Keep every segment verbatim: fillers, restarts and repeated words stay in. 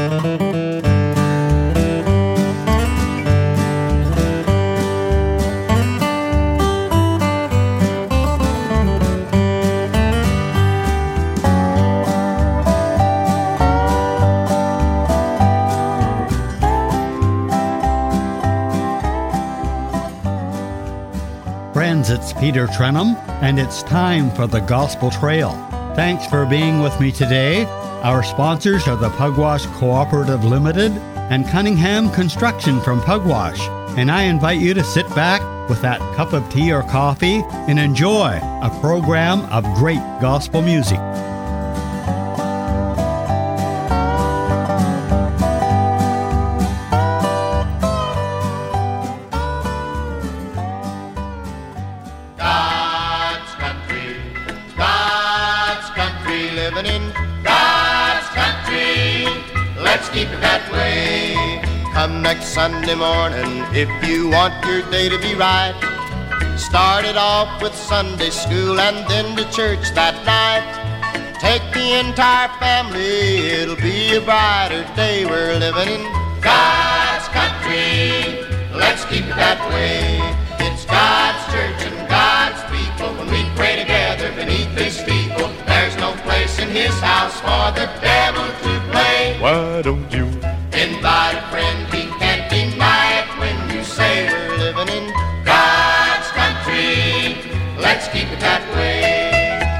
Friends, it's Peter Trenum, and it's time for the Gospel Trail. Thanks for being with me today. Our sponsors are the Pugwash Cooperative Limited and Cunningham Construction from Pugwash. And I invite you to sit back with that cup of tea or coffee and enjoy a program of great gospel music. Come next Sunday morning if you want your day to be right. Start it off with Sunday school and then to church that night. Take the entire family, it'll be a brighter day. We're living in God's country, let's keep it that way. It's God's church and God's people. When we pray together beneath His steeple, there's no place in His house for the devil to play. Why don't you invite a friend? He can't deny it when you say we're living in God's country. Let's keep it that way.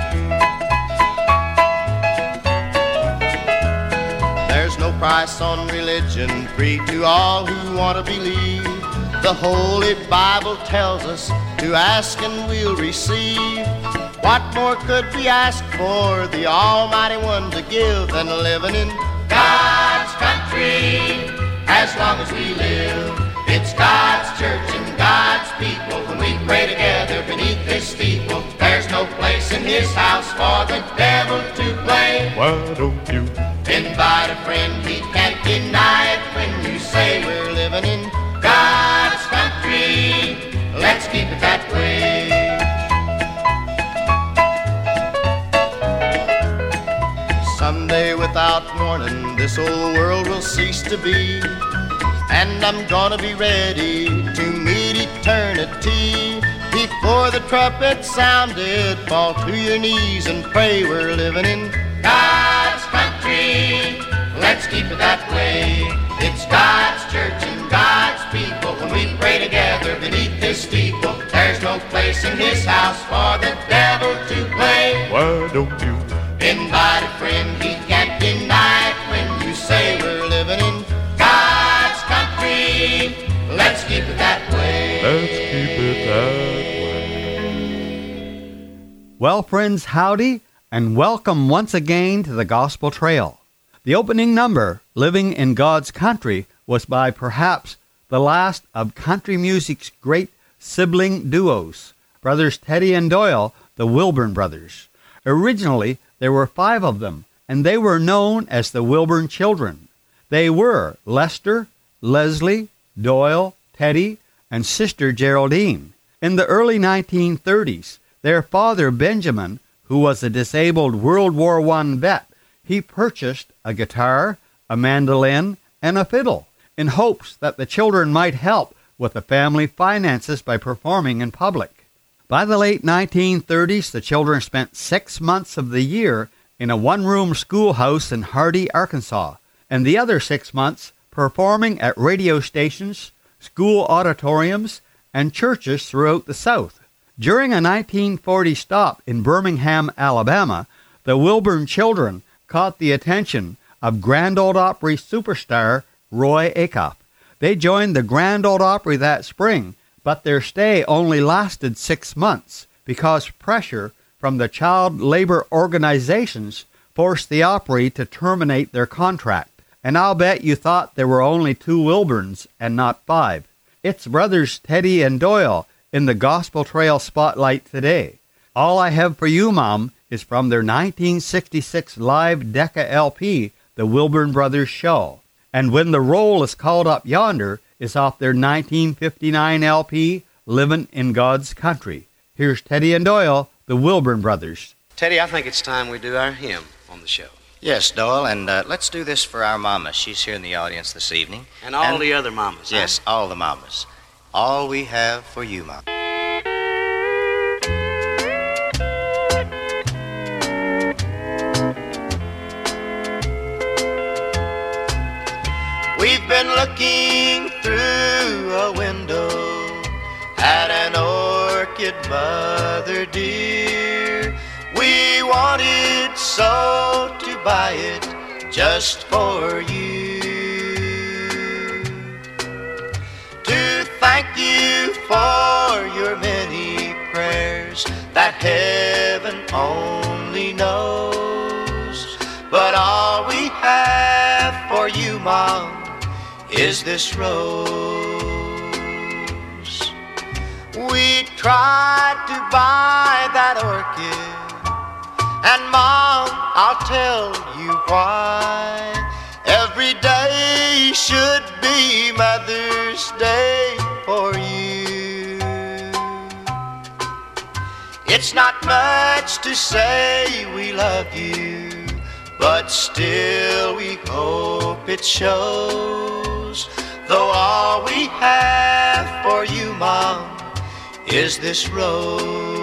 There's no price on religion, free to all who want to believe. The Holy Bible tells us to ask and we'll receive. What more could we ask for the Almighty One to give than living in God's country? As long as we live, it's God's church and God's people. When we pray together beneath His steeple, there's no place in His house for the devil to play. Why don't you invite a friend? He can't deny it when you say we're living in God's country. Let's keep it that way. Someday without warning, this old world will cease to be, and I'm gonna be ready to meet eternity. Before the trumpet sounded, fall to your knees and pray. We're living in God's country. Let's keep it that way. It's God's church and God's people. When we pray together beneath His steeple, there's no place in His house for the devil to play. Why don't you invite a friend? He can't deny it when you say we're living in God's country. Let's keep it that way. Let's keep it that way. Well, friends, howdy, and welcome once again to the Gospel Trail. The opening number, Living in God's Country, was by perhaps the last of country music's great sibling duos, Brothers Teddy and Doyle, the Wilburn Brothers. Originally, there were five of them, and they were known as the Wilburn Children. They were Lester, Leslie, Doyle, Teddy, and sister Geraldine. In the early nineteen thirties, their father Benjamin, who was a disabled World War One vet, he purchased a guitar, a mandolin, and a fiddle, in hopes that the children might help with the family finances by performing in public. By the late nineteen thirties, the children spent six months of the year in a one-room schoolhouse in Hardy, Arkansas, and the other six months performing at radio stations, school auditoriums, and churches throughout the South. During a nineteen forty stop in Birmingham, Alabama, the Wilburn Children caught the attention of Grand Ole Opry superstar Roy Acuff. They joined the Grand Ole Opry that spring, but their stay only lasted six months because pressure from the child labor organizations forced the Opry to terminate their contract. And I'll bet you thought there were only two Wilburns and not five. It's brothers Teddy and Doyle in the Gospel Trail Spotlight today. All I have for you, Mom, is from their nineteen sixty-six live Decca L P, The Wilburn Brothers Show. And When the Roll is Called Up Yonder is off their nineteen fifty-nine L P, Livin' in God's Country. Here's Teddy and Doyle, the Wilburn Brothers. Teddy, I think it's time we do our hymn on the show. Yes, Doyle, and uh, let's do this for our mama. She's here in the audience this evening. And all and, the other mamas. Yes, huh? all the mamas. All we have for you, Mama. We've been looking through a window at an orchid, mother dear. We wanted so to buy it just for you, to thank you for your many prayers that heaven only knows. But all we have for you, Mom, is this rose. We tried to buy that orchid, and Mom, I'll tell you why. Every day should be Mother's Day for you. It's not much to say we love you, but still we hope it shows. Though all we have for you, Mom, is this rose.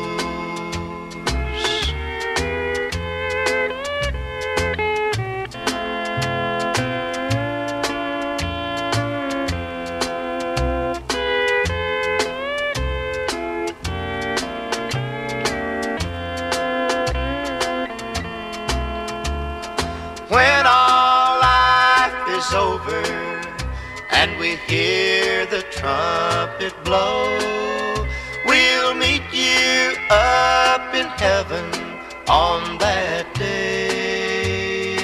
When all life is over and we hear the trumpet blow, we'll meet you up in heaven on that day.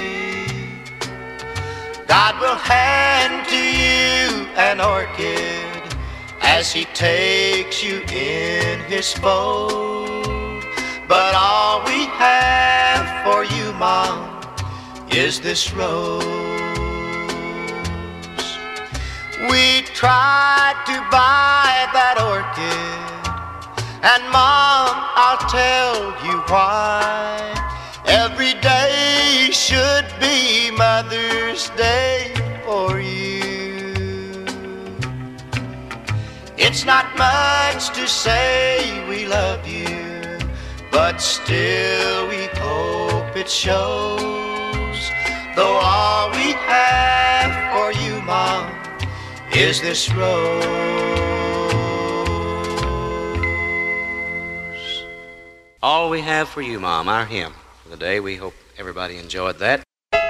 God will hand to you an orchid as He takes you in His fold. But all we have for you, Mom, is this rose. We tried to buy that orchid, and Mom, I'll tell you why. Every day should be Mother's Day for you. It's not much to say we love you, but still we hope it shows. Though all we have for you, Mom, is this rose. All we have for you, Mom, our hymn for the day. We hope everybody enjoyed that.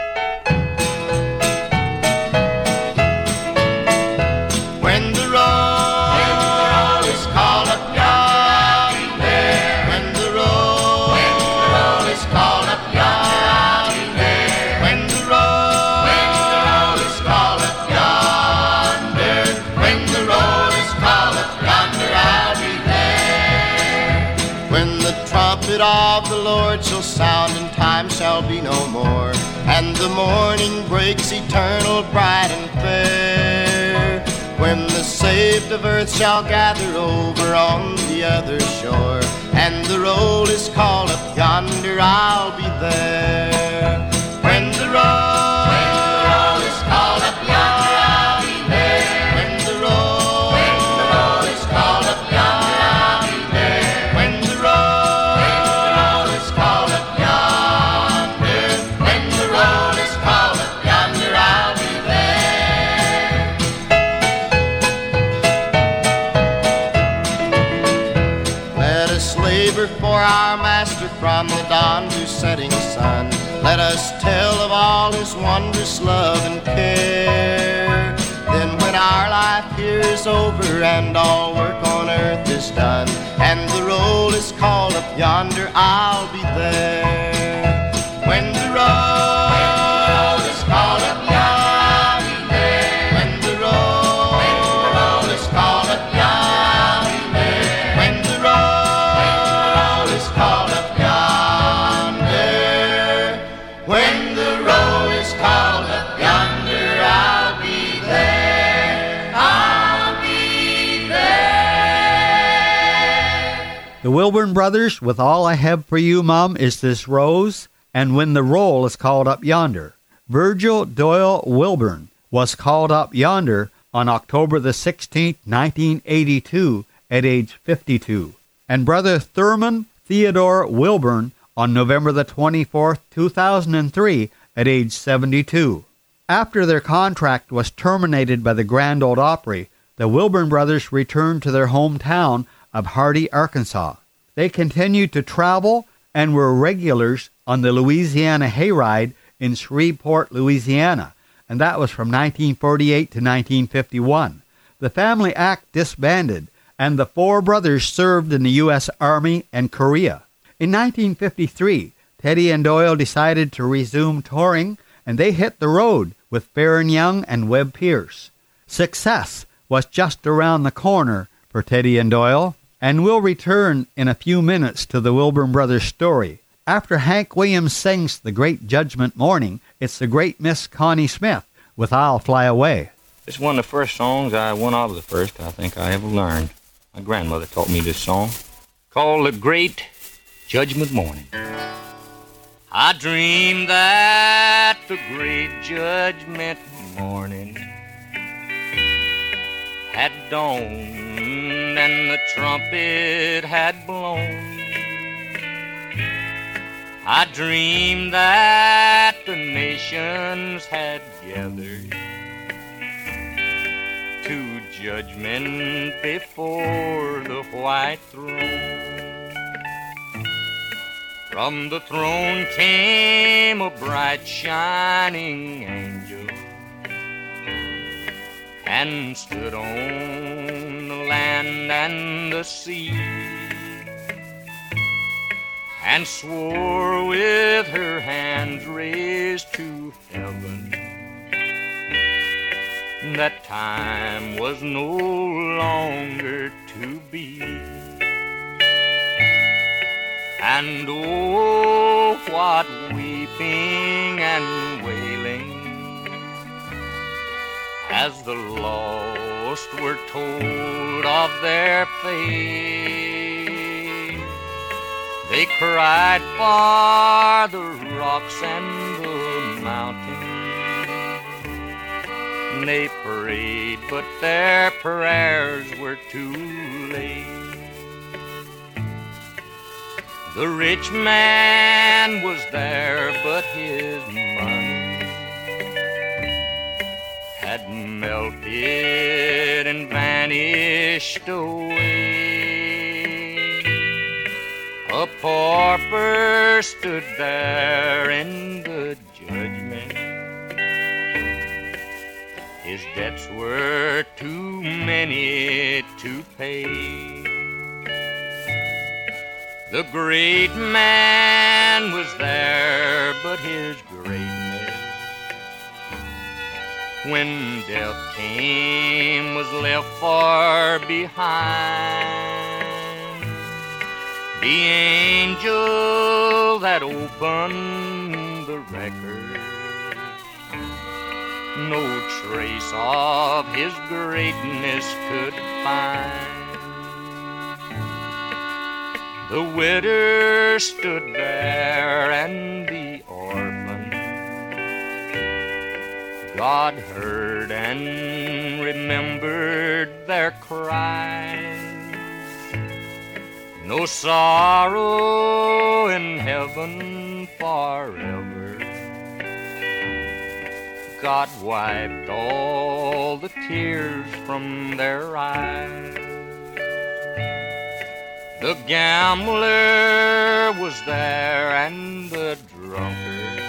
When the roll is called up yonder, when the roll is called up yonder, when the roll is called up yonder, when the roll is called up yonder, I'll be there. When the trumpet of the Lord shall sound and time shall be no more, and the morning breaks eternal, bright and fair, when the saved of earth shall gather over on the other shore, and the roll is called up yonder, I'll be there. When the roll is called up yonder, I'll be there. When the roll is called up yonder, I'll be there. When the roll is called up yonder, when the roll is called up yonder, I'll be there. Let us labor for our Master from the dawn to setting sun. Let us tell of all His wondrous love and care. Then when our life here is over and all work on earth is done, and the roll is called up yonder, I'll be there. When the roll is called up yonder, I'll be there. When the roll is called up yonder, I'll be there. When the roll is called up yonder, when the roll is called up yonder, I'll be there. I'll be there. The Wilburn Brothers with All I Have for You, Mom, is this rose. and When the Roll is Called Up Yonder. Virgil Doyle Wilburn was called up yonder on October the sixteenth, nineteen eighty-two, at age fifty-two, and Brother Thurman Theodore Wilburn on November the twenty-fourth, two thousand three, at age seventy-two. After their contract was terminated by the Grand Ole Opry, the Wilburn brothers returned to their hometown of Hardy, Arkansas. They continued to travel and were regulars on the Louisiana Hayride in Shreveport, Louisiana, and that was from nineteen forty-eight to nineteen fifty-one. The family act disbanded, and the four brothers served in the U S Army and Korea. In nineteen fifty-three, Teddy and Doyle decided to resume touring, and they hit the road with Farron Young and Webb Pierce. Success was just around the corner for Teddy and Doyle, and we'll return in a few minutes to the Wilburn Brothers story. After Hank Williams sings The Great Judgment Morning, it's the great Miss Connie Smith with I'll Fly Away. It's one of the first songs, I one of the first I think I ever learned. My grandmother taught me this song, called The Great Judgment Morning. I dreamed that the great judgment morning had dawned and the trumpet had blown. I dreamed that the nations had gathered to judgment before the white throne. From the throne came a bright shining angel and stood on the land and the sea, and swore with her hands raised to heaven that time was no longer to be. And oh, what weeping and wailing as the lost were told of their fate. They cried for the rocks and the mountains. They prayed, but their prayers were too late. The rich man was there, but his money had melted and vanished away. A pauper stood there in the judgment. His debts were too many to pay. The great man was there, but his greatness, when death came, was left far behind. The angel that opened the record, no trace of his greatness could find. The widow stood there and the orphan, God heard and remembered their cries. No sorrow in heaven forever. God wiped all the tears from their eyes. The gambler was there and the drunkard,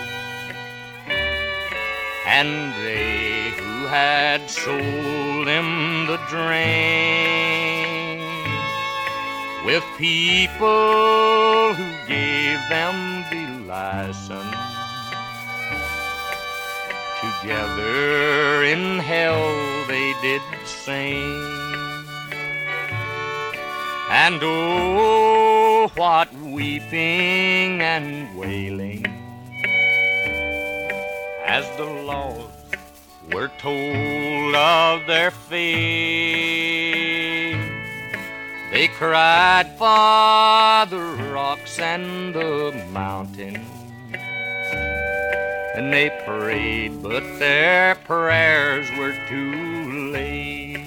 and they who had sold him the drain, with people who gave them the license. Together in hell they did sing. And oh, what weeping and wailing as the lost were told of their fate. They cried for the rocks and the mountains. and they prayed, but their prayers were too late.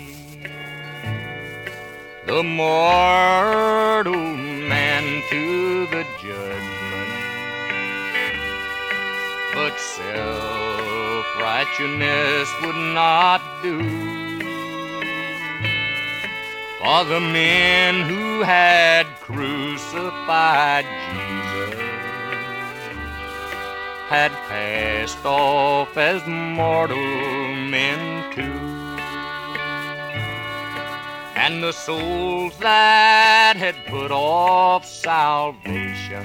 The mortal man to the judgment, but self-righteousness would not do. For the men who had crucified Jesus had passed off as mortal men too. And the souls that had put off salvation,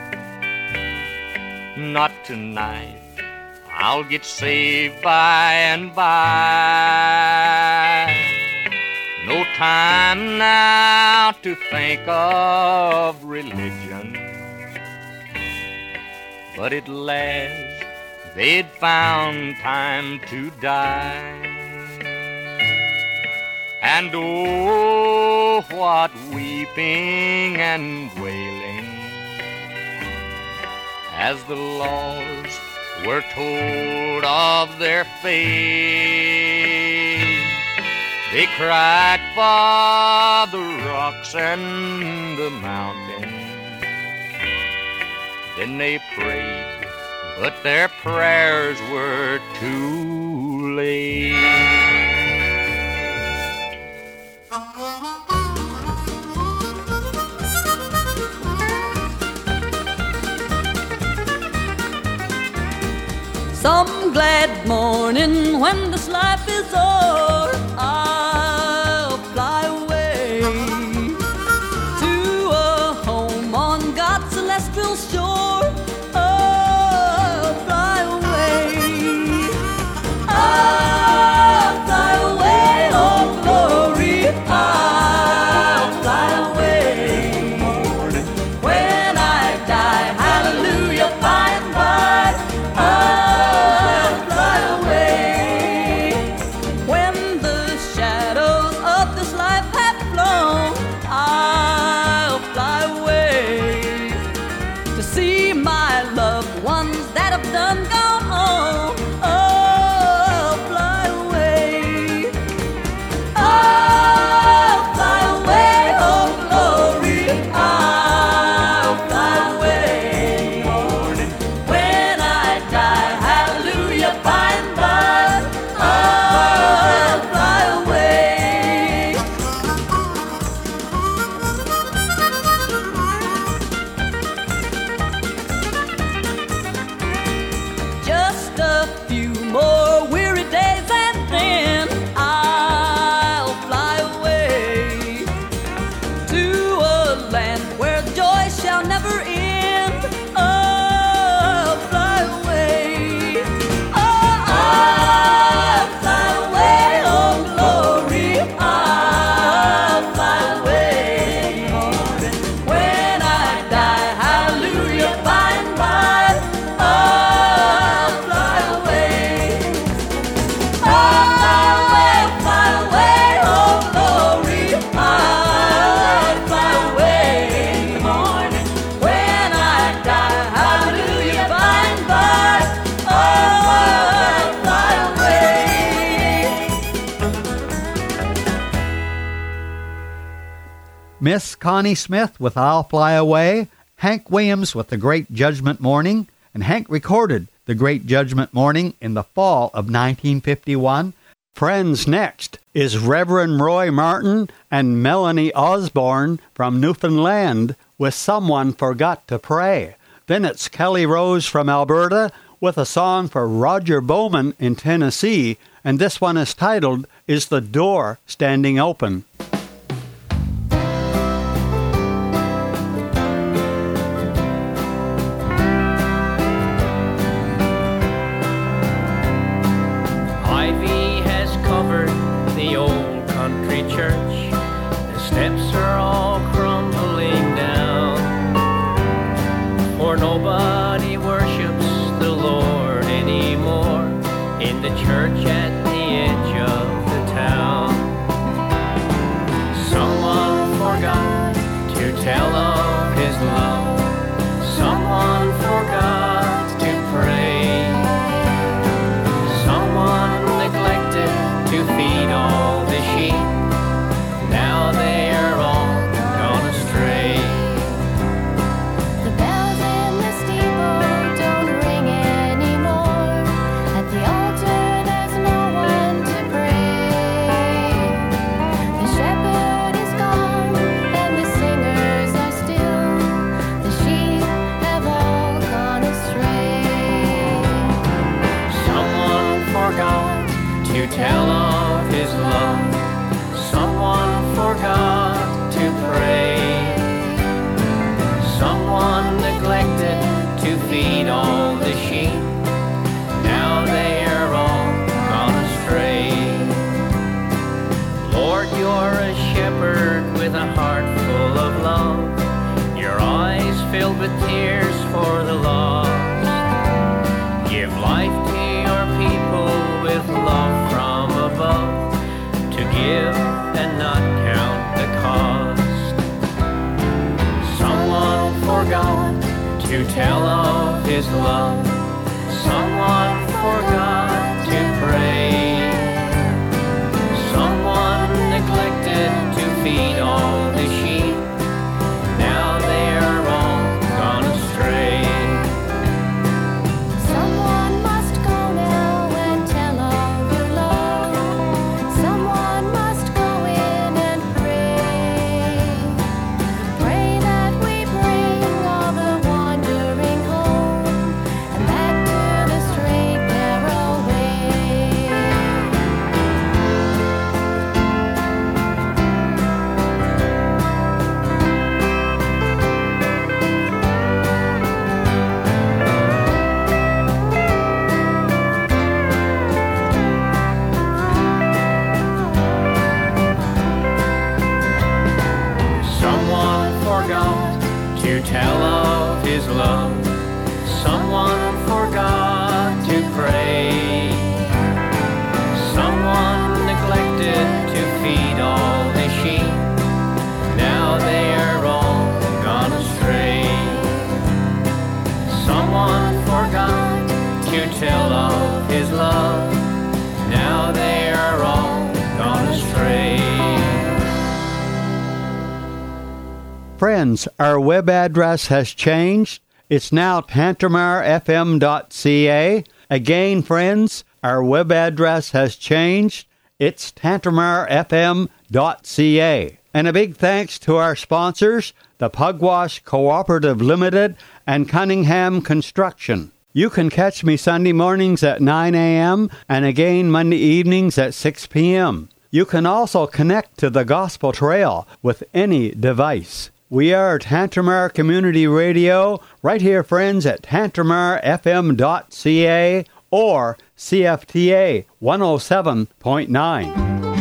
not tonight, I'll get saved by and by. No time now to think of religion, but at last they'd found time to die. And oh, what weeping and wailing as the lost were told of their fate. They cried for the rocks and the mountains. Then they prayed, but their prayers were too late. Some glad morning when this life is o'er, I'll fly away to a home on God's celestial shore. I'll fly away, I'll fly away, oh glory, I'll fly away. When I die, hallelujah, by and by, I'll done gone home, oh, fly away, I'll fly away, oh glory, I'll fly away. When I die, hallelujah, by and by, I'll fly away. Just a few more weary days and then I'll fly away to a land where joy shall never end. I'll fly away, oh, I'll fly away, oh glory, I'll fly away. When I die, hallelujah, by and by, I'll fly away, I'll fly away, oh glory, I'll fly away. When I die, hallelujah, by and by, I'll fly away. Miss Connie Smith with I'll Fly Away, Hank Williams with The Great Judgment Morning, and Hank recorded The Great Judgment Morning in the fall of nineteen fifty-one. Friends next is Reverend Roy Martin and Melanie Osborne from Newfoundland with Someone Forgot to Pray. Then it's Kelly Rose from Alberta with a song for Roger Bowman in Tennessee, and this one is titled, Is the Door Standing Open? Ivy has covered the old country church. The steps are all crumbling down, for nobody worships the Lord anymore in the church at the edge of the town. Someone forgot to tell of his love. Someone forgot to pray. to tell of his love. Someone forgot to pray. Someone neglected to feed all the sheep. Now they are all gone astray. Lord, you're a shepherd with a heart full of love. Your eyes filled with tears for the lost. Give life to your people with love from above, to give and not count the cost. Someone forgot to tell of his love. Someone forgot to pray. Someone neglected to feed all the sheep. Now they are all gone astray. Someone must go now and tell of your love. Someone must go in and pray. Pray that we bring all the wandering home, and back to the straight narrow way. Someone forgot to tell of his love. Someone forgot to pray. Someone neglected to feed all the sheep. Now they are all gone astray. Someone forgot to tell of his love. Now they are all gone astray. Friends, our web address has changed. It's now tantramar f m dot c a. Again, friends, our web address has changed. It's tantramar f m dot c a. And a big thanks to our sponsors, the Pugwash Cooperative Limited and Cunningham Construction. You can catch me Sunday mornings at nine a.m. and again Monday evenings at six p.m. You can also connect to the Gospel Trail with any device. We are Tantramar Community Radio, right here, friends, at tantramar f m dot c a or C F T A one oh seven point nine.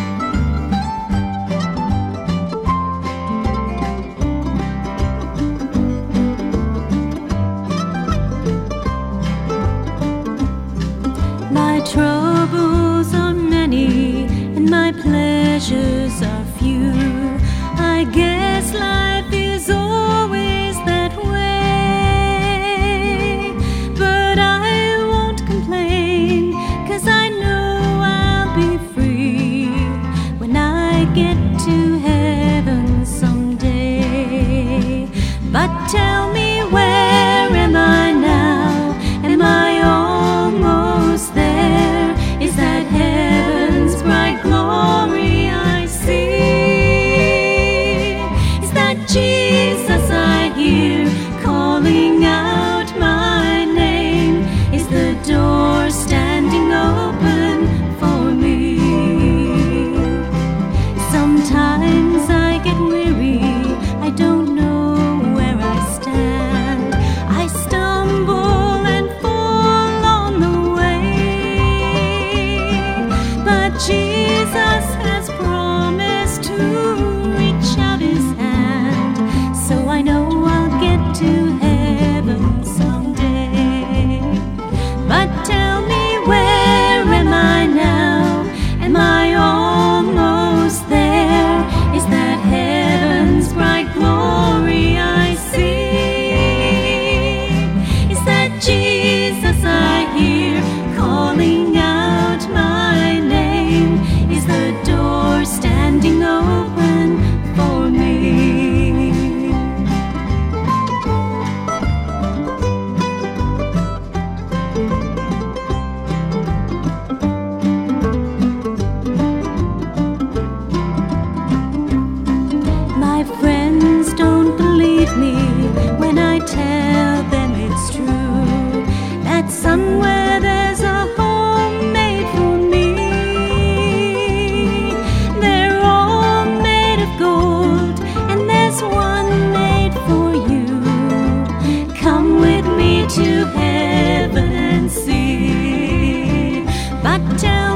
My troubles are many and my pleasures are few. I guess life is always that way. But I won't complain, 'cause I know I'll be free when I get to heaven someday. But tell me, where am I now? Am I almost there? Is that heaven's bright glory I see? Is that Jesus I hear calling out my name? Is the door standing open for me? Sometimes I get weary, I don't know where I stand. I stumble and fall on the way, but Jesus has promised to reach out his hand, so I know I'll get to heaven someday. But tell me, where am I now? Am I almost there? Is that heaven's bright glory I see? Is that Jesus I hear calling out my name? Is the door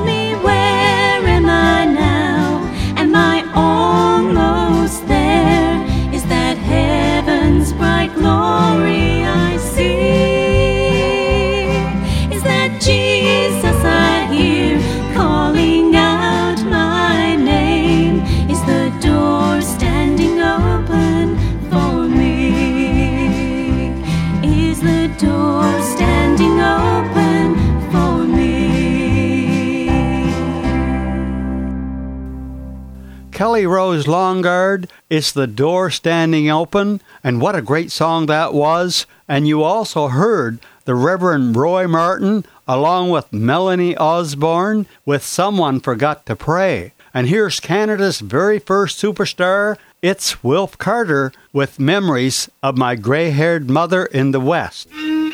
tell me where am I now? Am I almost there? Is that heaven's bright glory I see? Is that Jesus I hear calling out my name? Is the door standing open for me? Is the door standing open for me? Kelly Rose Longard, Is the Door Standing Open? And what a great song that was. And you also heard the Reverend Roy Martin along with Melanie Osborne with Someone Forgot to Pray. And here's Canada's very first superstar. It's Wilf Carter with Memories of My Gray-Haired Mother in the West.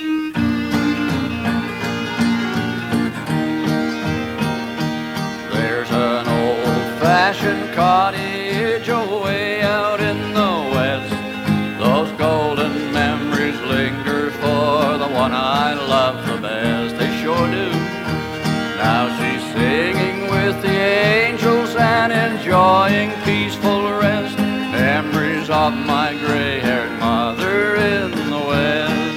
There's an old-fashioned cottage away out in the west. Those golden memories linger for the one I love the best. They sure do. Now she's singing with the angels and enjoying peaceful rest. Memories of my gray-haired mother in the west.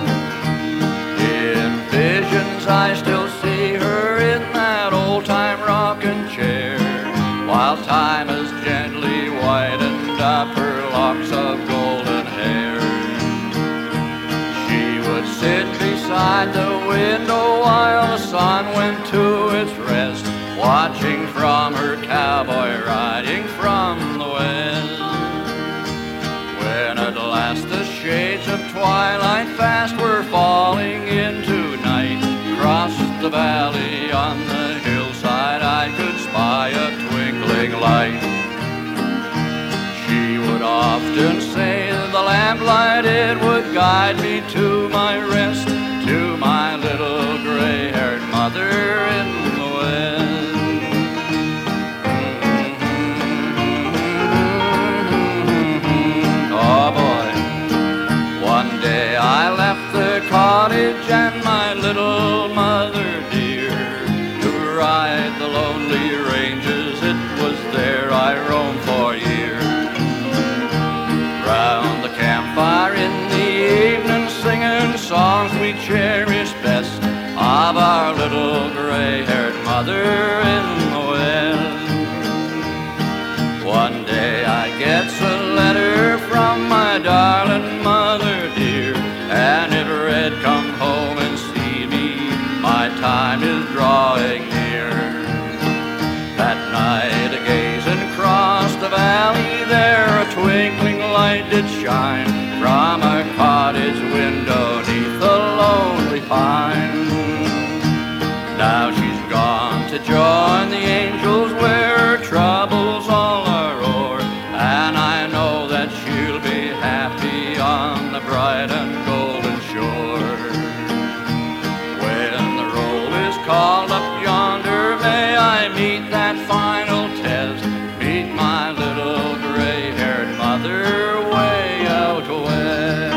In visions I still see her in that old-time rocking chair, while time has gently whitened up her locks of golden hair. She would sit beside the window while the sun went to its rest, watching from her cowboy riding from the west. When at last the shades of twilight fast were falling into night, across the valley on the hillside I could spy a twinkling light. She would often say the lamplight it would guide me to my rest, to my little gray-haired mother in the west. Oh boy. One day I left the cottage and my little mother dear to ride the lonely ranges. It was there I roamed for years. Round the campfire in the evening, singing songs we cherish best of our little gray-haired mother in the west. One day I gets a letter from my darling mother dear, and it read, "Come home and see me, my time is drawing near." That night, a-gazing across the valley, there a twinkling light did shine from our cottage window neath the lonely pine. Now she's gone to join the angels where her troubles all are o'er, and I know that she'll be happy on the bright and golden shore. When the roll is called up yonder, may I meet that final test, meet my little gray-haired mother way out west.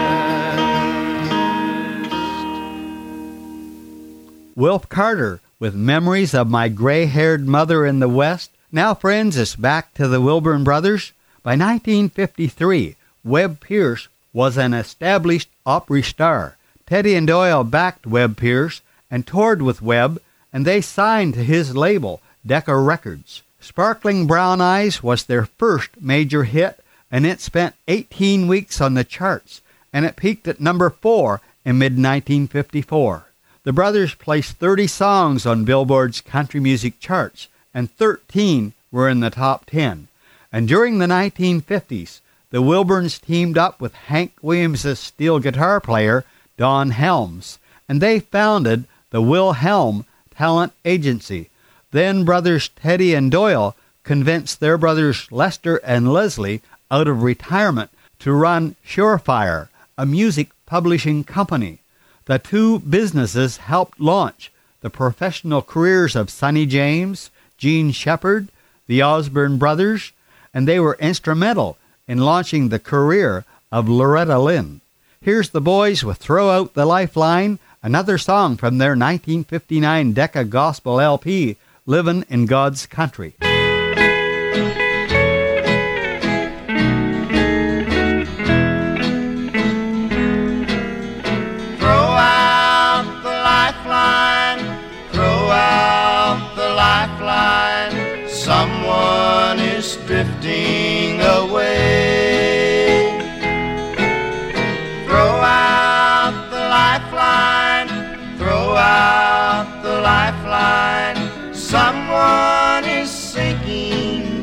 Wilf Carter with Memories of My Gray-Haired Mother in the West. Now, friends, it's back to the Wilburn Brothers. By nineteen fifty-three, Webb Pierce was an established Opry star. Teddy and Doyle backed Webb Pierce and toured with Webb, and they signed to his label, Decca Records. Sparkling Brown Eyes was their first major hit, and it spent eighteen weeks on the charts, and it peaked at number four in mid nineteen fifty-four. The brothers placed thirty songs on Billboard's country music charts, and thirteen were in the top ten. And during the nineteen fifties, the Wilburns teamed up with Hank Williams' steel guitar player, Don Helms, and they founded the Wilhelm Talent Agency. Then brothers Teddy and Doyle convinced their brothers Lester and Leslie out of retirement to run Surefire, a music publishing company. The two businesses helped launch the professional careers of Sonny James, Gene Shepard, the Osborne brothers, and they were instrumental in launching the career of Loretta Lynn. Here's the boys with Throw Out the Lifeline, another song from their nineteen fifty-nine Decca Gospel L P, Living in God's Country. Someone is drifting away. Throw out the lifeline, throw out the lifeline. Someone is sinking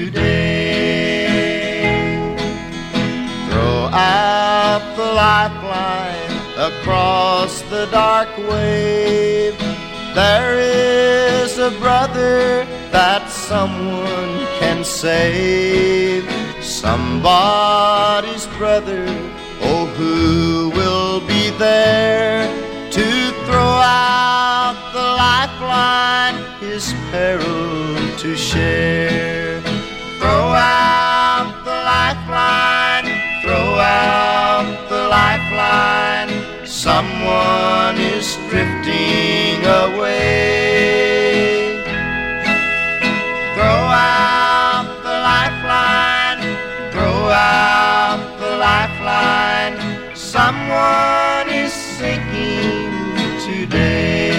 today. Throw out the lifeline across the dark wave. There is a brother that someone can save. Somebody's brother, oh, who will be there to throw out the lifeline, his peril to share. Throw out the lifeline, throw out the lifeline. Someone is drifting away. Throw out the lifeline, throw out the lifeline. Someone is sinking today.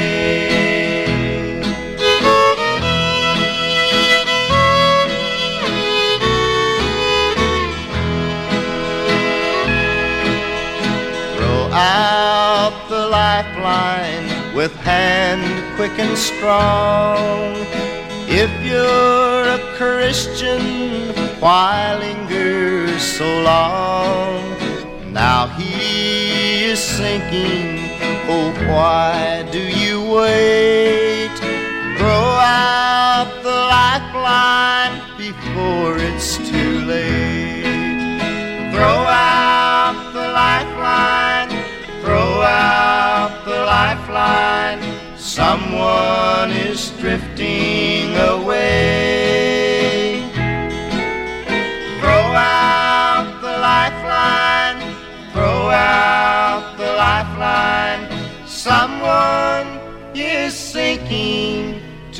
Throw out the lifeline with hand quick and strong. If you're a Christian, why linger so long? Now he is sinking, oh, why do you wait? Throw out the lifeline before it's too late. Throw out the lifeline, throw out the lifeline. Someone is drifting away. Throw out the lifeline, throw out the lifeline. Someone is sinking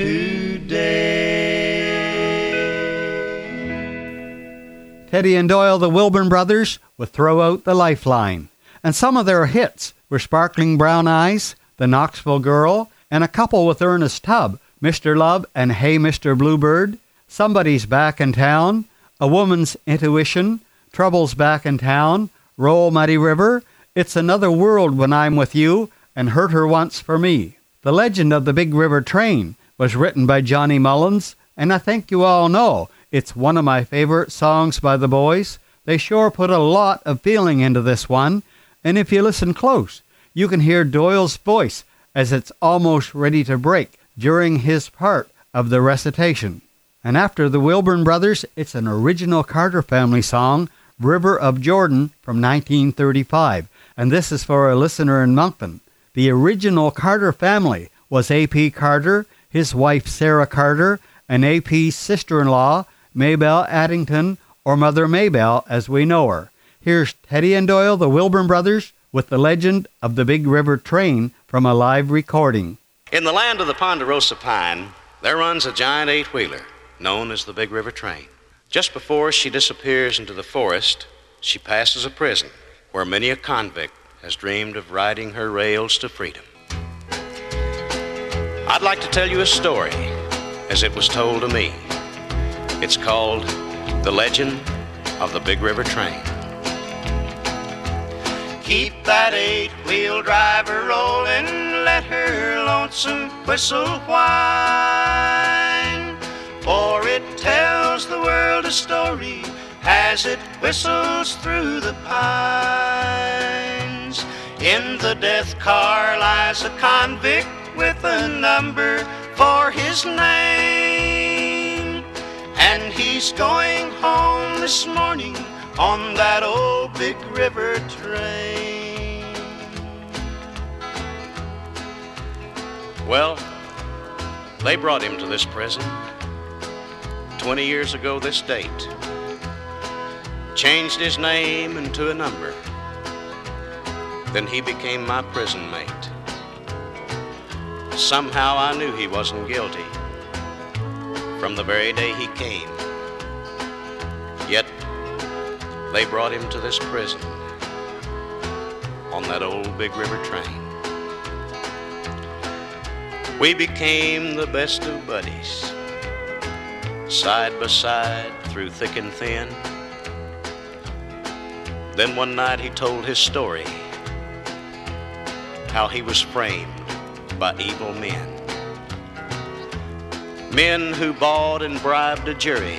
today. Teddy and Doyle, the Wilburn Brothers, would throw out the lifeline. And some of their hits were Sparkling Brown Eyes, The Knoxville Girl, and a couple with Ernest Tubb, Mister Love and Hey Mister Bluebird, Somebody's Back in Town, A Woman's Intuition, Trouble's Back in Town, Roll Muddy River, It's Another World When I'm With You, and Hurt Her Once for Me. The Legend of the Big River Train was written by Johnny Mullins, and I think you all know it's one of my favorite songs by the boys. They sure put a lot of feeling into this one, and if you listen close, you can hear Doyle's voice as it's almost ready to break during his part of the recitation. And after the Wilburn Brothers, it's an original Carter family song, River of Jordan, from nineteen thirty-five. And this is for a listener in Moncton. The original Carter family was A P Carter, his wife Sarah Carter, and A P's sister-in-law, Maybelle Addington, or Mother Maybelle as we know her. Here's Teddy and Doyle, the Wilburn Brothers, with The Legend of the Big River Train from a live recording. In the land of the Ponderosa Pine, there runs a giant eight-wheeler known as the Big River Train. Just before she disappears into the forest, she passes a prison where many a convict has dreamed of riding her rails to freedom. I'd like to tell you a story as it was told to me. It's called The Legend of the Big River Train. Keep that eight-wheel driver rolling, let her lonesome whistle whine, for it tells the world a story as it whistles through the pines. In the death car lies a convict with a number for his name, and he's going home this morning on that old Big River train. Well, they brought him to this prison twenty years ago this date. Changed his name into a number. Then he became my prison mate. Somehow I knew he wasn't guilty, from the very day he came. Yet they brought him to this prison on that old Big River train. We became the best of buddies, side by side through thick and thin. Then one night he told his story, how he was framed by evil men. Men who bought and bribed a jury,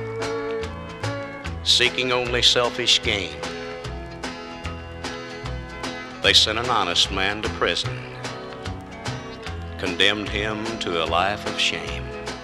seeking only selfish gain. They sent an honest man to prison, condemned him to a life of shame.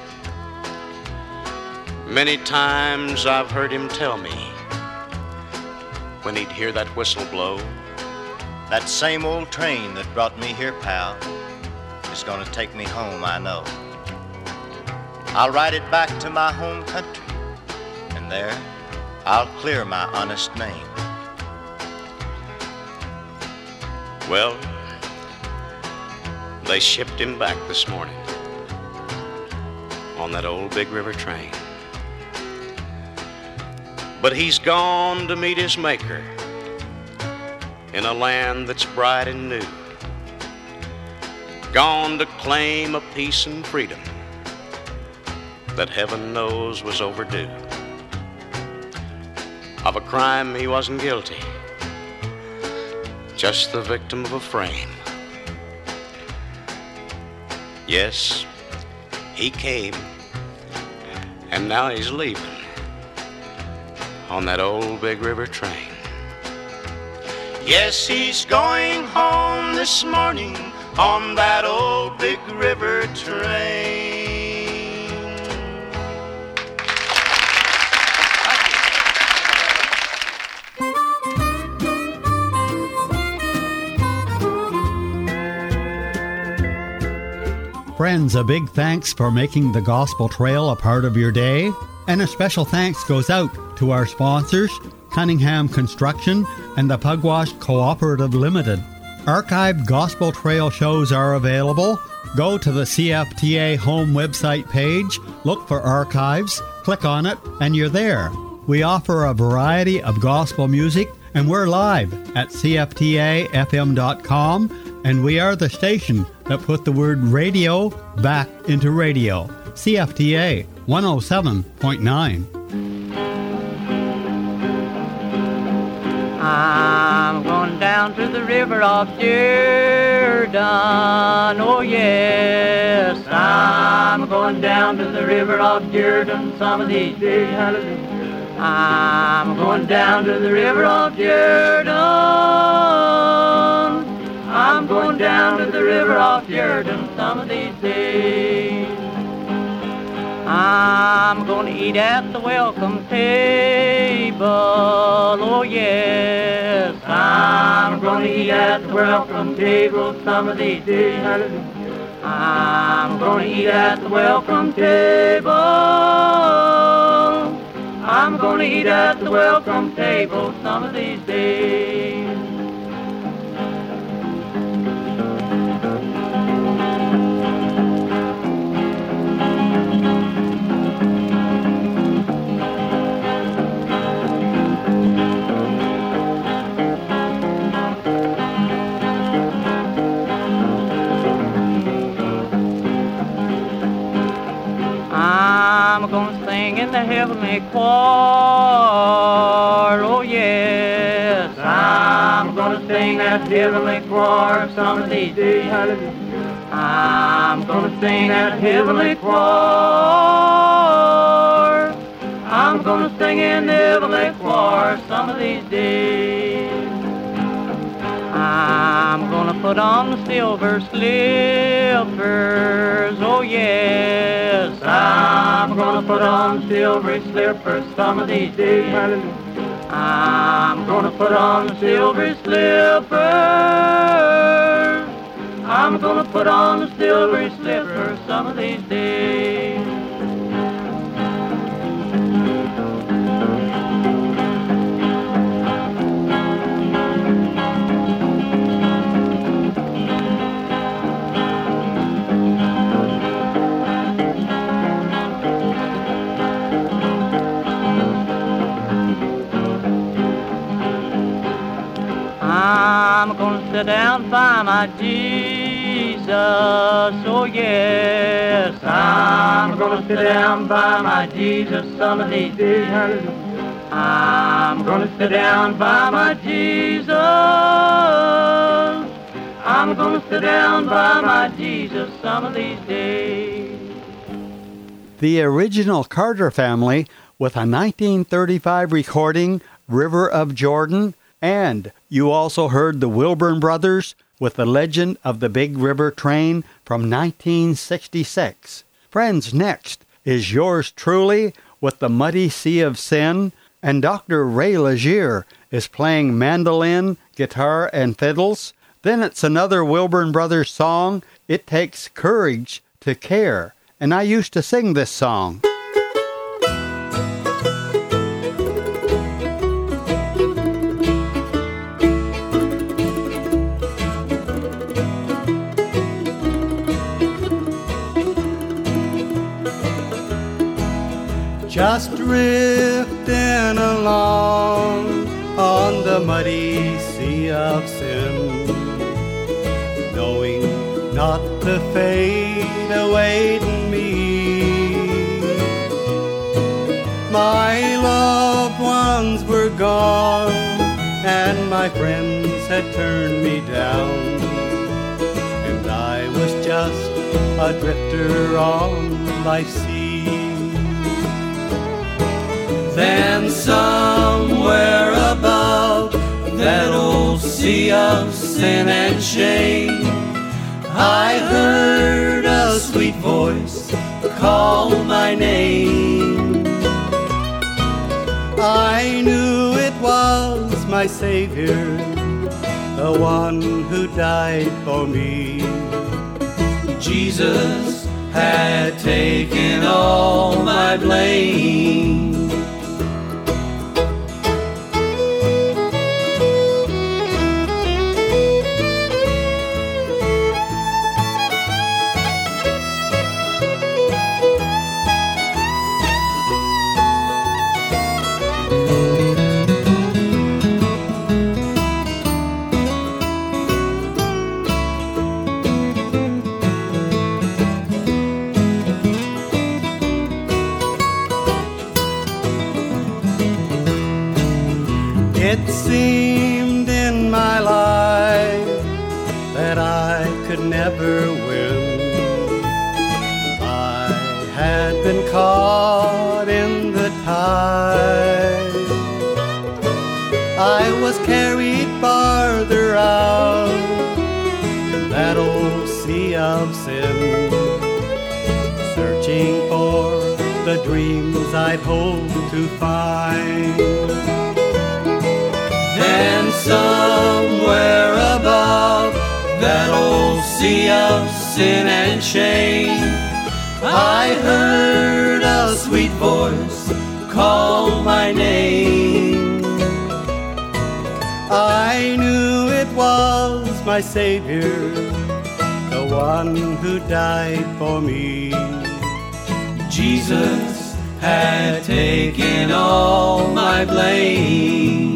Many times I've heard him tell me, when he'd hear that whistle blow, that same old train that brought me here, pal, is gonna take me home, I know. I'll ride it back to my home country, and there I'll clear my honest name. Well, they shipped him back this morning on that old Big River train. But he's gone to meet his maker in a land that's bright and new, gone to claim a peace and freedom that heaven knows was overdue, of a crime he wasn't guilty, just the victim of a frame. Yes, he came, and now he's leaving on that old Big River train. Yes, he's going home this morning on that old Big River train. Friends, a big thanks for making the Gospel Trail a part of your day. And a special thanks goes out to our sponsors, Cunningham Construction and the Pugwash Cooperative Limited. Archived Gospel Trail shows are available. Go to the C F T A home website page, look for archives, click on it, and you're there. We offer a variety of gospel music, and we're live at C F T A F M dot com, and we are the station that put the word radio back into radio. C F T A one oh seven point nine. I'm going down to the river of Jordan, oh yes. I'm going down to the river of Jordan some of these days, hallelujah. I'm going down to the river of Jordan. I'm going down to the river of Jordan some of these days. I'm going to eat at the welcome table, oh yes. I'm going to eat at the welcome table some of these days, hallelujah. I'm going to eat at the welcome table. I'm going to eat at the welcome table some of these days. I'm gonna sing in the heavenly choir, oh yes. I'm gonna sing that heavenly choir some of these days, hallelujah. I'm gonna sing that heavenly choir. I'm gonna sing in the heavenly choir some of these days. I'm gonna put on the silver slippers, oh yes. I'm gonna put on silver slippers some of these days, hallelujah. I'm gonna put on the silver slippers. I'm gonna put on the silver slippers some of these days. sit down by my Jesus. Oh yes, I'm gonna sit down by my Jesus some of these days. Hallelujah. I'm gonna sit down by my Jesus. I'm gonna sit down by my Jesus some of these days. The original Carter Family with a nineteen thirty-five recording, River of Jordan, and you also heard the Wilburn Brothers with The Legend of the Big River Train from nineteen sixty-six. Friends, next is yours truly with The Muddy Sea of Sin, and Doctor Ray Legier is playing mandolin, guitar, and fiddles. Then it's another Wilburn Brothers song, It Takes Courage to Care, and I used to sing this song. Just drifting along on the muddy sea of sin, knowing not to fade awaiting me. My loved ones were gone, and my friends had turned me down, and I was just a drifter on life's sea. Then somewhere above that old sea of sin and shame, I heard a sweet voice call my name. I knew it was my Savior, the one who died for me. Jesus had taken all my blame. It seemed in my life that I could never win. I had been caught in the tide. I was carried farther out in that old sea of sin, searching for the dreams I'd hoped to find. And somewhere above that old sea of sin and shame, I heard a sweet voice call my name. I knew it was my Savior, the one who died for me. Jesus had taken all my blame.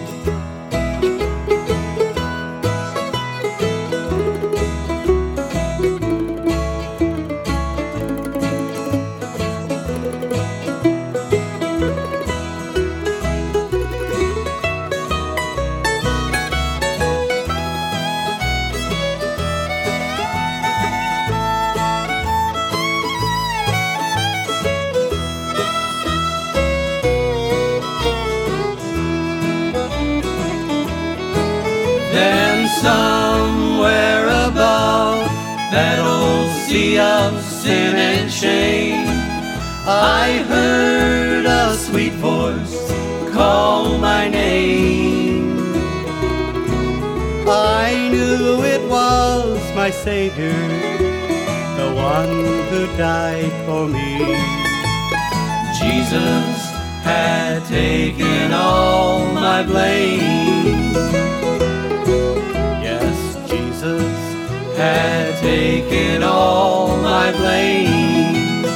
Then somewhere above that old sea of sin and shame, I heard a sweet voice call my name. I knew it was my Savior, the one who died for me. Jesus had taken all my blame. Had taken all my blame.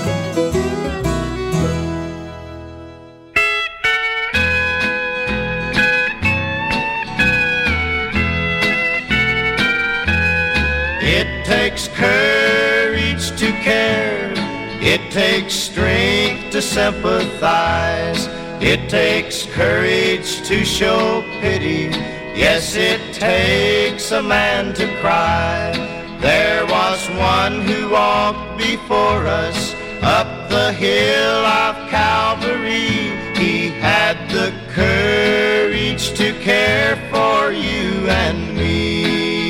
takes strength to sympathize. It takes courage to show pity. Yes, it takes a man to cry. There was one who walked before us up the hill of Calvary. He had the courage to care for you and me.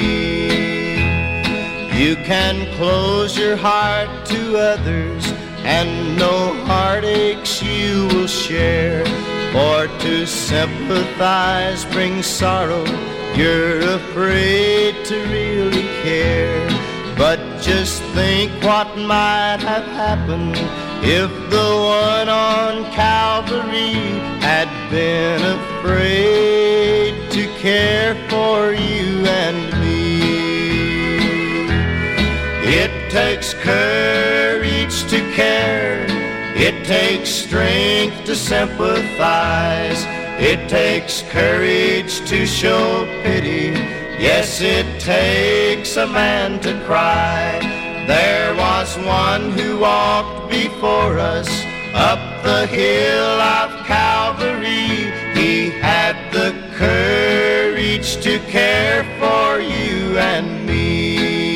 You can close your heart to others, and no heartaches you will share. For to sympathize brings sorrow, you're afraid to really care. But just think what might have happened if the one on Calvary had been afraid to care for you and me. It takes courage to care. It takes strength to sympathize. It takes courage to show pity. Yes, it takes a man to cry. There was one who walked before us up the hill of Calvary. He had the courage to care for you and me.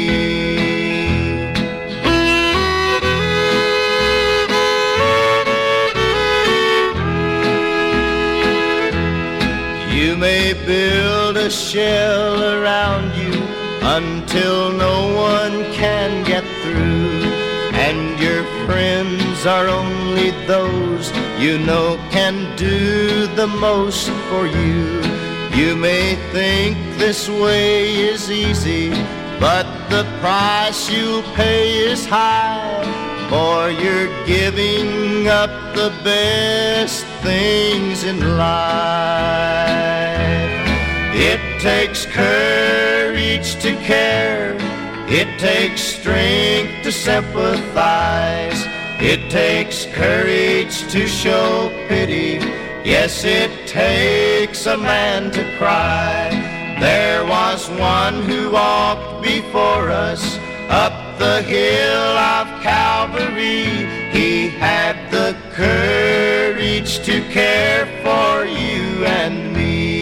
You may build a shell around you until no one can get through, and your friends are only those you know can do the most for you. You may think this way is easy, but the price you'll pay is high, for you're giving up the best things in life. It takes courage to care. It takes strength to sympathize. It takes courage to show pity. Yes, it takes a man to cry. There was one who walked before us up the hill of Calvary. He had the courage to care for you and me.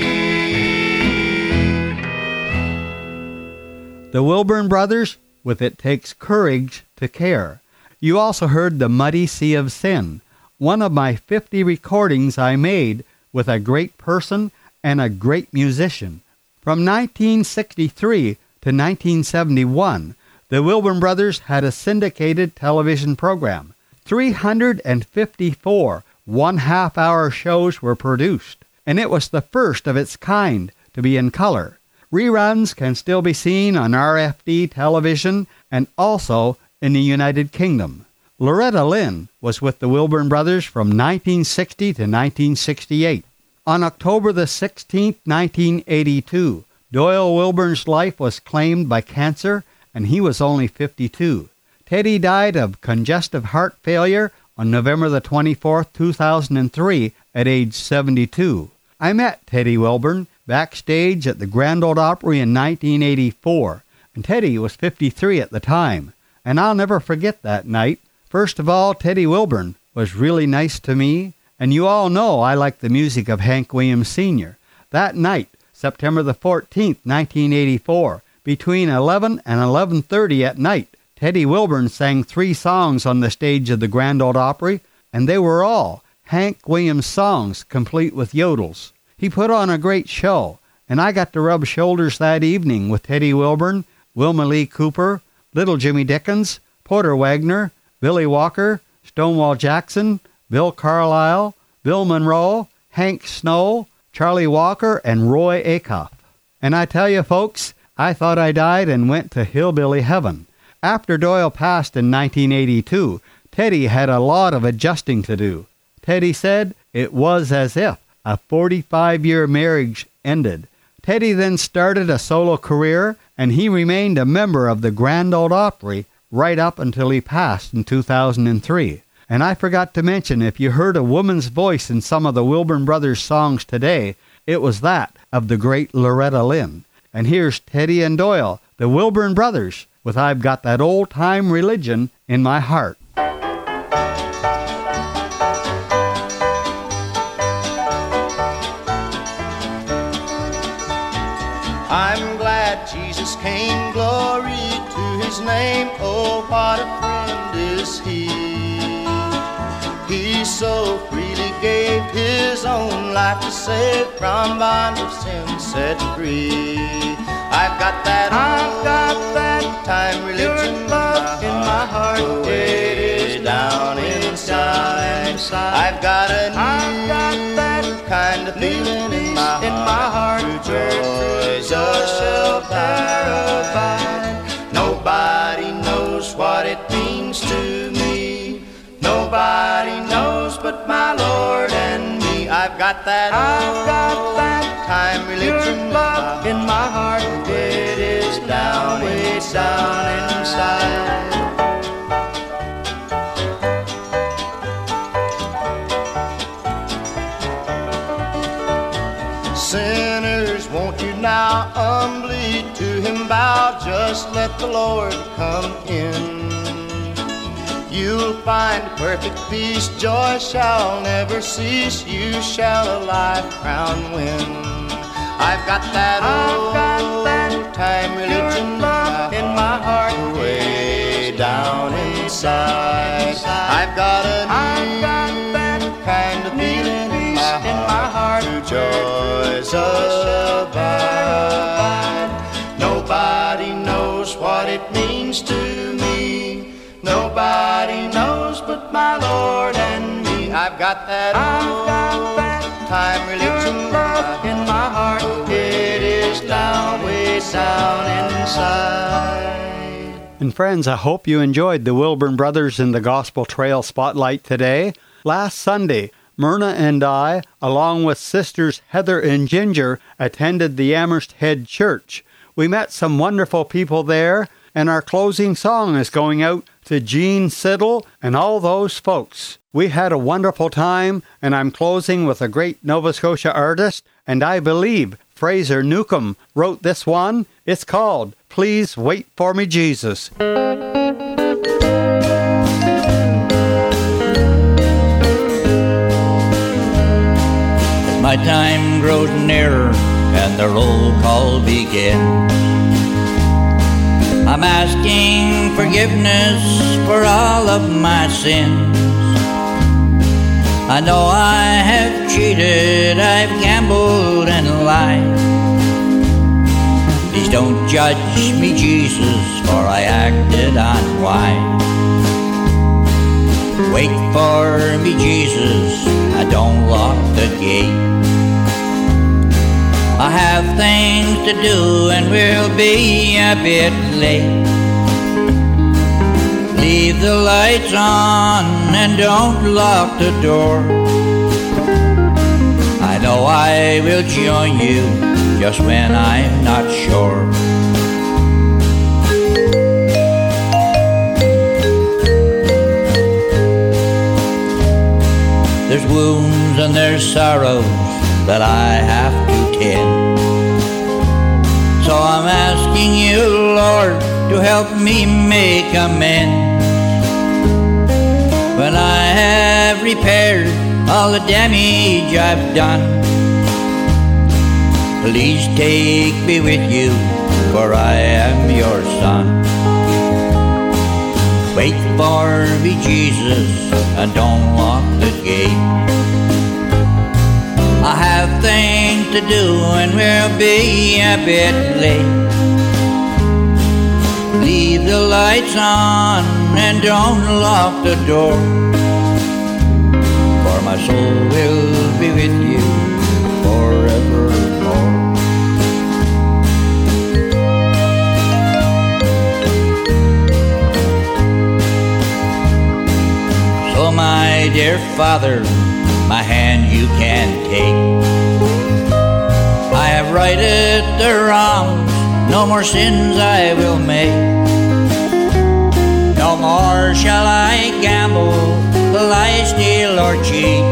The Wilburn Brothers with It Takes Courage to Care. You also heard The Muddy Sea of Sin, one of my fifty recordings I made with a great person and a great musician. From nineteen sixty-three to nineteen seventy-one, the Wilburn Brothers had a syndicated television program. three hundred fifty-four one-half-hour shows were produced, and it was the first of its kind to be in color. Reruns can still be seen on R F D television and also in the United Kingdom. Loretta Lynn was with the Wilburn Brothers from nineteen sixty to nineteen sixty-eight. On October the sixteenth, nineteen eighty-two, Doyle Wilburn's life was claimed by cancer, and he was only fifty-two. Teddy died of congestive heart failure on November the twenty-fourth, two thousand three, at age seventy-two. I met Teddy Wilburn backstage at the Grand Ole Opry in nineteen eighty-four, and Teddy was fifty-three at the time, and I'll never forget that night. First of all, Teddy Wilburn was really nice to me, and you all know I like the music of Hank Williams Senior That night, September the fourteenth, nineteen eighty-four, between eleven and eleven thirty at night, Teddy Wilburn sang three songs on the stage of the Grand Ole Opry, and they were all Hank Williams songs complete with yodels. He put on a great show, and I got to rub shoulders that evening with Teddy Wilburn, Wilma Lee Cooper, Little Jimmy Dickens, Porter Wagner, Billy Walker, Stonewall Jackson, Bill Carlisle, Bill Monroe, Hank Snow, Charlie Walker, and Roy Acuff. And I tell you, folks, I thought I died and went to hillbilly heaven. After Doyle passed in nineteen eighty-two, Teddy had a lot of adjusting to do. Teddy said it was as if a forty-five-year marriage ended. Teddy then started a solo career, and he remained a member of the Grand Ole Opry right up until he passed in two thousand three. And I forgot to mention, if you heard a woman's voice in some of the Wilburn Brothers songs today, it was that of the great Loretta Lynn. And here's Teddy and Doyle, the Wilburn Brothers, with I've Got That Old-Time Religion in My Heart. came, glory to his name. Oh, what a friend is he. He so freely gave his own life to save, from bond of sin set free. I've got that, I've got that time religion love in my heart, way down inside. I've got a I've got that kind of feeling in my heart, in my heart, joys shall there abide. Nobody knows what it means to me. Nobody knows but my Lord and me. I've got that, I've got that time religion love in my heart. It is down, it's down inside. Sinners, won't you now humbly to him bow? Just let the Lord come in. You'll find perfect peace, joy shall never cease. You shall a life crown win. I've got that, I've got that time religion love in my heart, way down inside. I've got a I've got that kind of feeling in my heart, joys abide. Nobody knows what it means to me. Nobody knows but my Lord and me. I've got that, I've got that time religion love in my heart. It is down, way down inside. And friends, I hope you enjoyed the Wilburn Brothers in the Gospel Trail Spotlight today. Last Sunday, Myrna and I, along with sisters Heather and Ginger, attended the Amherst Head Church. We met some wonderful people there, and our closing song is going out to Gene Siddle and all those folks. We had a wonderful time, and I'm closing with a great Nova Scotia artist, and I believe Fraser Newcomb wrote this one. It's called Please Wait for Me, Jesus. My time grows nearer and the roll call begins. I'm asking forgiveness for all of my sins. I know I have cheated, I've gambled and lied. Please don't judge me, Jesus, for I acted unwise. Wait for me, Jesus, I don't lock the gate. I have things to do and will be a bit late. Leave the lights on and don't lock the door. I know I will join you just when I'm not sure. There's wounds and there's sorrows that I have to tend. So I'm asking you, Lord, to help me make amends. When I have repaired all the damage I've done, please take me with you, for I am your son. Wait for me, Jesus, and don't lock the gate. I have things to do and will be a bit late. Leave the lights on and don't lock the door, for my soul will be with you forevermore. So my dear Father, my hand you can take. I have righted the wrongs, no more sins I will make. No more shall I gamble, lie, steal, or cheat.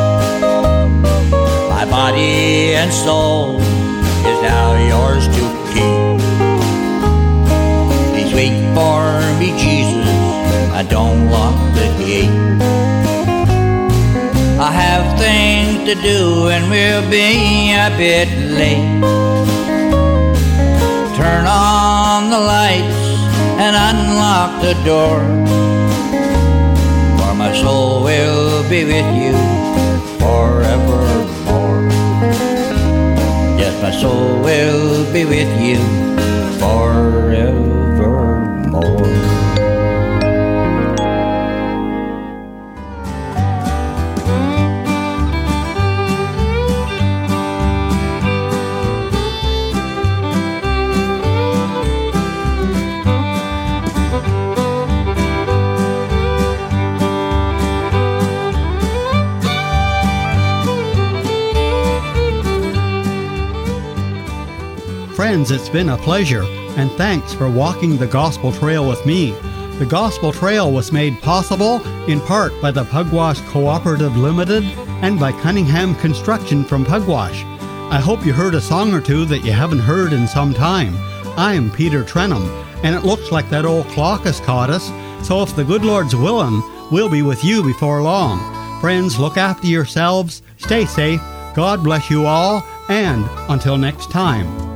My body and soul is now yours to keep. Please wait for me, Jesus, I don't lock the gate. I have things to do and will be a bit late. Turn on on the lights and unlock the door. For my soul will be with you forevermore. Yes, my soul will be with you forevermore. Friends, it's been a pleasure, and thanks for walking the Gospel Trail with me. The Gospel Trail was made possible in part by the Pugwash Cooperative Limited and by Cunningham Construction from Pugwash. I hope you heard a song or two that you haven't heard in some time. I'm Peter Trenum, and it looks like that old clock has caught us, so if the good Lord's willin', we'll be with you before long. Friends, look after yourselves, stay safe, God bless you all, and until next time.